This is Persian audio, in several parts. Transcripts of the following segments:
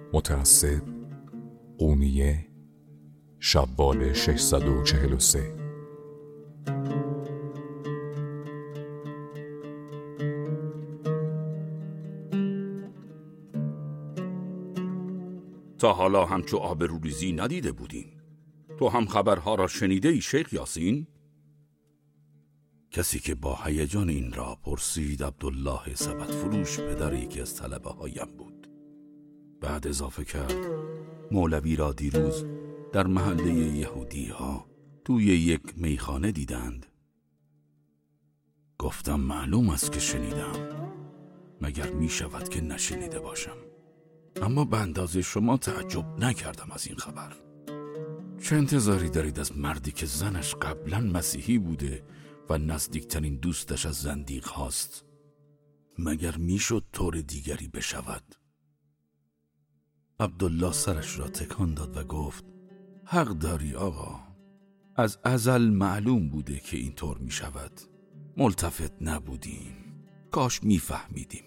متعصب قونیه شوال 643. تا حالا همچو آبروریزی ندیده بودیم. تو هم خبرها را شنیده ای شیخ یاسین؟ کسی که با هیجان این را پرسید عبدالله سبد فروش پدر یکی از طلبه هایم بود. بعد اضافه کرد مولوی را دیروز در محله یهودی ها توی یک میخانه دیدند. گفتم معلوم است که شنیدم، مگر می شود که نشنیده باشم؟ اما به اندازه شما تعجب نکردم از این خبر. چه انتظاری دارید از مردی که زنش قبلا مسیحی بوده و نزدیکترین دوستش از زندیق هاست؟ مگر میشد طور دیگری بشود؟ عبدالله سرش را تکان داد و گفت حق داری آقا، از ازل معلوم بوده که این طور می شود. ملتفت نبودیم، کاش می فهمیدیم.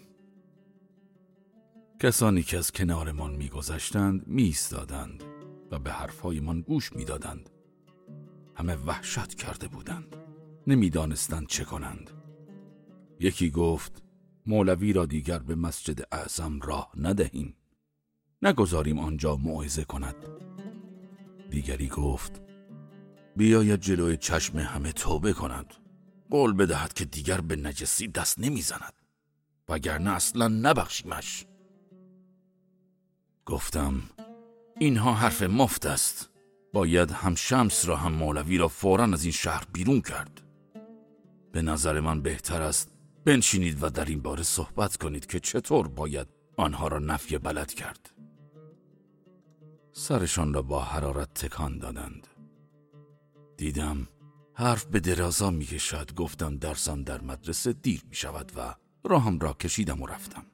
کسانی که از کنارمان می گذشتند می ایستادند و به حرفهایمان گوش می دادند. همه وحشت کرده بودند، نمی دانستند چه کنند. یکی گفت مولوی را دیگر به مسجد اعظم راه ندهیم، نگذاریم آنجا موعظه کند. دیگری گفت بیاید جلوی چشم همه توبه کند، قول بدهد که دیگر به نجسی دست نمی زند، وگرنه اصلا نبخشیمش. گفتم اینها حرف مفت است. باید هم شمس را هم مولوی را فوراً از این شهر بیرون کرد. به نظر من بهتر است بنشینید و در این باره صحبت کنید که چطور باید آنها را نفی بلد کرد. سرشان را با حرارت تکان دادند. دیدم حرف به درازا می کشد. گفتم درسم در مدرسه دیر می شود و راهم را کشیدم و رفتم.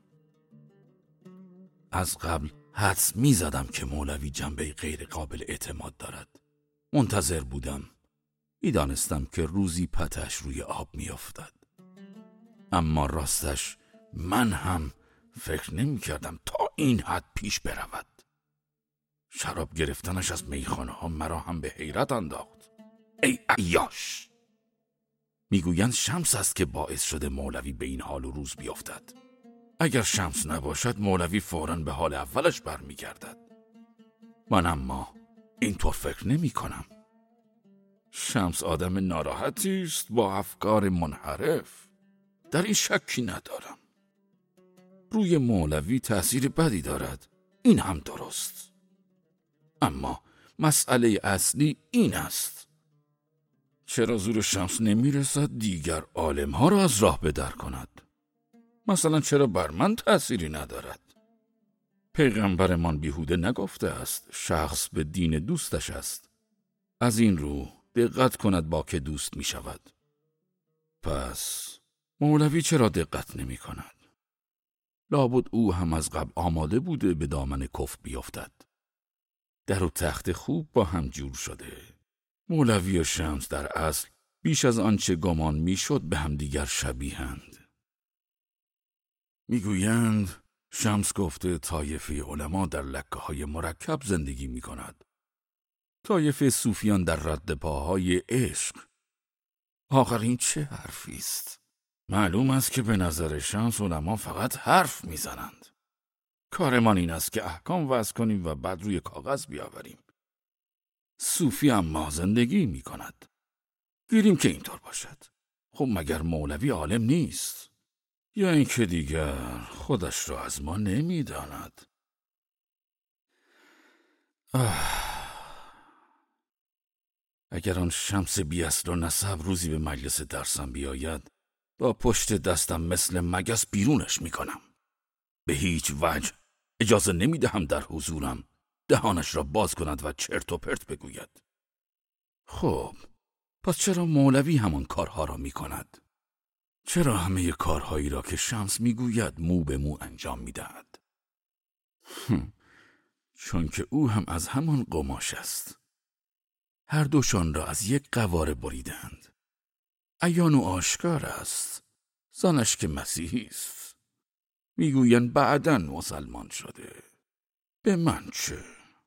از قبل حدس می زدم که مولوی جنبه غیر قابل اعتماد دارد. منتظر بودم. می دانستم که روزی پتش روی آب می افتد. اما راستش من هم فکر نمی کردم تا این حد پیش برود. شراب گرفتنش از میخانه ها مرا هم به حیرت انداخت. ای عیاش! میگویند شمس است که باعث شده مولوی به این حال و روز بیفتد. اگر شمس نباشد مولوی فوراً به حال اولش برمیگردد. من اما اینطور فکر نمی کنم. شمس آدم ناراحتی است با افکار منحرف، در این شکی ندارم. روی مولوی تأثیر بدی دارد، این هم درست. اما مسئله اصلی این است: چرا زور شمس نمی رسد دیگر عالم ها را از راه بدر کند؟ مثلا چرا بر من تأثیری ندارد؟ پیغمبرمان بیهوده نگفته است شخص به دین دوستش است. از این رو دقت کند با که دوست می شود. پس مولوی چرا دقت نمی کند؟ لابد او هم از قبل آماده بوده به دامن کفر بیفتد. در و تخت خوب با هم جور شده. مولوی و شمس در اصل بیش از آنچه گمان می شد به هم دیگر شبیهند. میگویند شمس گفته طایفه علما در لکه های مرکب زندگی می کند. طایفه صوفیان در رد پاهای عشق. آخر این چه حرفی است؟ معلوم است که به نظر شمس علما فقط حرف می زنند. کارمان این است که احکام وضع کنیم و بعد روی کاغذ بیاوریم. صوفی اما زندگی می کند. گیریم که اینطور باشد. خب مگر مولوی عالم نیست؟ یا اینکه دیگر خودش را از ما نمی داند؟ اگر آن شمس بی اصل و نسب روزی به مجلس درسم بیاید، با پشت دستم مثل مگس بیرونش می کنم. به هیچ وجه اجازه نمی دهم در حضورم دهانش را باز کند و چرت و پرت بگوید. خب پس چرا مولوی همان کارها را می کند؟ چرا همه کارهایی را که شمس می گوید مو به مو انجام می دهد؟ چون که او هم از همان قماش است. هر دوشان را از یک قواره بریدند. عیان و آشکار است. زنش که مسیحی است. میگویند بعداً مسلمان شده. به من چه؟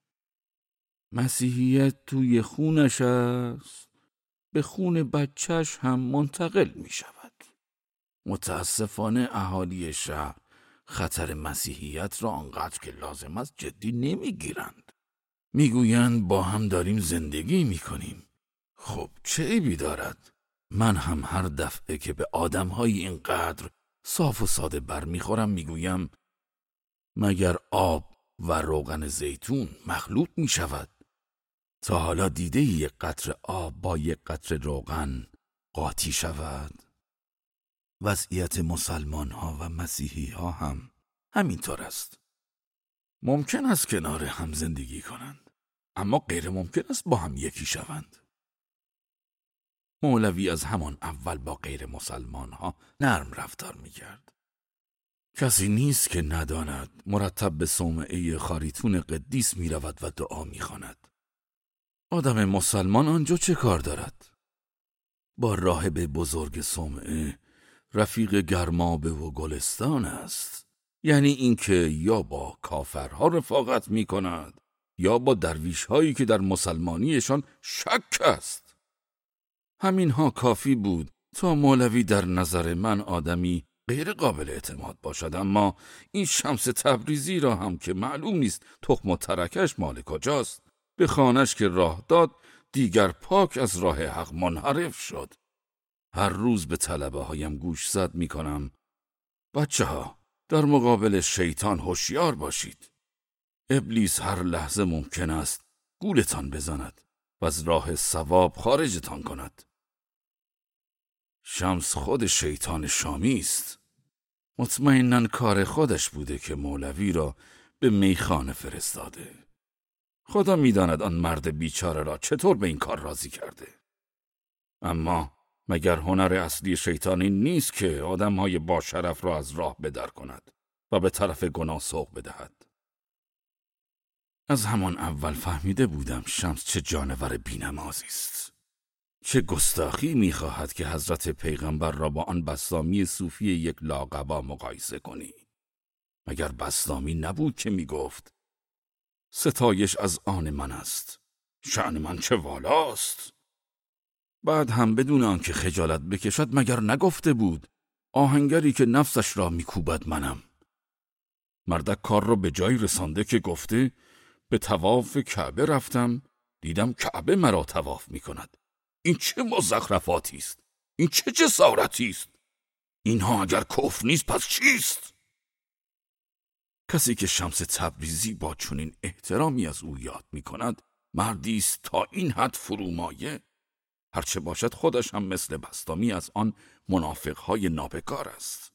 مسیحیت توی خونش است، به خون بچهش هم منتقل می شود. متاسفانه اهالی شهر خطر مسیحیت را آنقدر که لازم است جدی نمی گیرند. می گویند با هم داریم زندگی می کنیم. خب چه عیبی دارد؟ من هم هر دفعه که به آدم‌های اینقدر صاف و ساده برمیخورم میگویم مگر آب و روغن زیتون مخلوط می شود؟ تا حالا دیده یک قطره آب با یک قطره روغن قاطی شود؟ وضعیت مسلمان ها و مسیحی ها هم همینطور است. ممکن است کنار هم زندگی کنند، اما غیر ممکن است با هم یکی شوند. مولوی از همان اول با غیر مسلمان ها نرم رفتار می کرد. کسی نیست که نداند مرتب به صومعه خاریتون قدیس می رود و دعا می خواند. آدم مسلمان آنجا چه کار دارد؟ با راهب بزرگ صومعه رفیق گرمابه و گلستان است. یعنی اینکه یا با کافرها رفاقت می کند یا با درویش هایی که در مسلمانیشان شک است. همینها کافی بود تا مولوی در نظر من آدمی غیر قابل اعتماد باشد، اما این شمس تبریزی را هم که معلوم نیست تخم و ترکش مال کجاست، به خانش که راه داد دیگر پاک از راه حق منحرف شد. هر روز به طلبه هایم گوش زد می کنم بچه ها در مقابل شیطان هوشیار باشید. ابلیس هر لحظه ممکن است گولتان بزند و از راه ثواب خارجتان کند. شمس خود شیطان شامی است. مطمئناً کار خودش بوده که مولوی را به میخانه فرستاده. خدا میداند آن مرد بیچاره را چطور به این کار راضی کرده. اما مگر هنر اصلی شیطان این نیست که آدم‌های با شرف را از راه بدر کند و به طرف گناه سوق بدهد؟ از همان اول فهمیده بودم شمس چه جانور بی‌نمازی است. چه گستاخی می‌خواهد که حضرت پیغمبر را با آن بسطامی صوفی یک لاقبا مقایسه کنی. مگر بسطامی نبود که می‌گفت ستایش از آن من است، شأن من چه والاست؟ بعد هم بدون آنکه خجالت بکشد مگر نگفته بود آهنگری که نفسش را می‌کوبد منم. مردک کار را به جایی رسانده که گفته به طواف کعبه رفتم دیدم کعبه مرا طواف می‌کند. این چه مزخرفاتی است؟ این چه جسارتی است؟ اینها اگر کفر نیست پس چیست؟ کسی که شمس تبریزی با چنین احترامی از او یاد می‌کند مردی است تا این حد فرومایه. هرچه باشد خودش هم مثل بسطامی از آن منافق‌های نابکار است.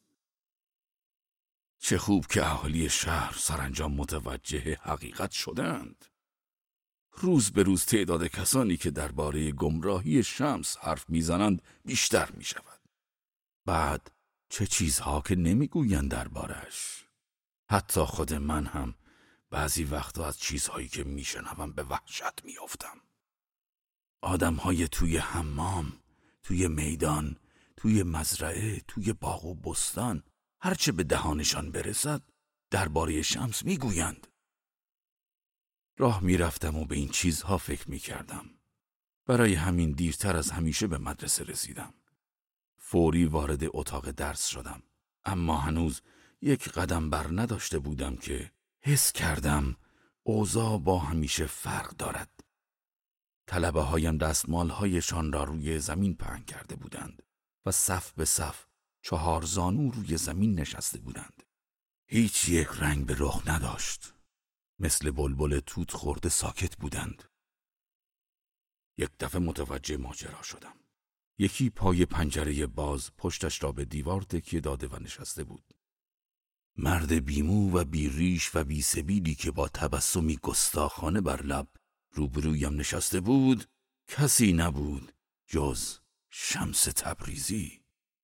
چه خوب که اهالی شهر سرانجام متوجه حقیقت شدند. روز به روز تعداد کسانی که درباره گمراهی شمس حرف میزنند بیشتر می شود. بعد چه چیزها که نمیگویند دربارش. حتی خود من هم بعضی وقتا از چیزهایی که میشنوم به وحشت میافتم. آدمهای توی حمام، توی میدان، توی مزرعه، توی باغ و بستان، هرچه به دهانشان برسد درباره شمس میگویند. راه میرفتم و به این چیزها فکر میکردم. برای همین دیرتر از همیشه به مدرسه رسیدم. فوری وارد اتاق درس شدم. اما هنوز یک قدم بر نداشته بودم که حس کردم اوضاع با همیشه فرق دارد. طلبه هایم دستمال هایشان را روی زمین پهن کرده بودند و صف به صف 4 زانو روی زمین نشسته بودند. هیچ یک رنگ به رخ نداشت. مثل بلبل توت خورده ساکت بودند. یک دفعه متوجه ماجرا شدم. یکی پای پنجره باز پشتش را به دیوار تکیه داده و نشسته بود. مرد بیمو و بیریش و بیسبیلی که با تبسمی گستاخانه بر لب روبرویم نشسته بود کسی نبود جز شمس تبریزی.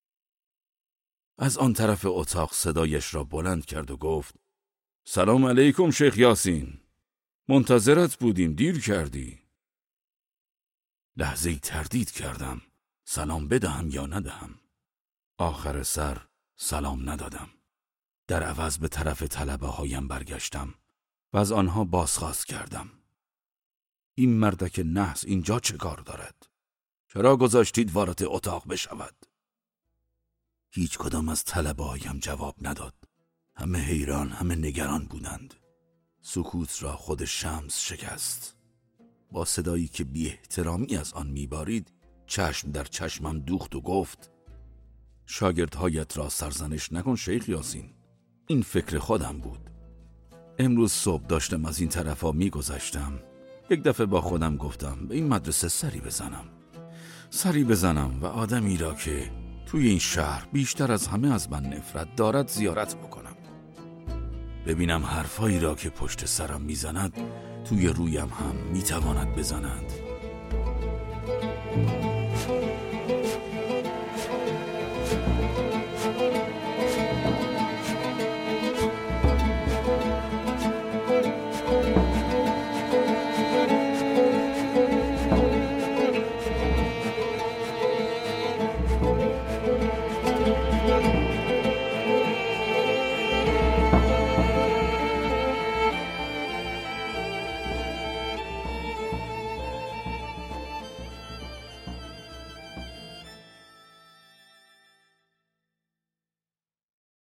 از آن طرف اتاق صدایش را بلند کرد و گفت سلام علیکم شیخ یاسین، منتظرت بودیم، دیر کردی. لحظه‌ای تردید کردم سلام بدهم یا ندهم. آخر سر سلام ندادم. در عوض به طرف طلبه هایم برگشتم و از آنها بازخواست کردم. این مردک نحس اینجا چه کار دارد؟ چرا گذاشتید وارد اتاق بشود؟ هیچ کدام از طلبه‌هایم جواب نداد. همه حیران، همه نگران بودند. سکوت را خود شمس شکست. با صدایی که بی احترامی از آن میبارید چشم در چشمم دوخت و گفت: شاگردهایت را سرزنش نکن شیخ یاسین. این فکر خودم بود. امروز صبح داشتم از این طرفا میگذشتم. یک دفعه با خودم گفتم به این مدرسه سری بزنم و آدمی را که توی این شهر بیشتر از همه از من نفرت دارد زیارت بکنم. ببینم حرفایی را که پشت سرم میزند توی رویم هم میتواند بزند.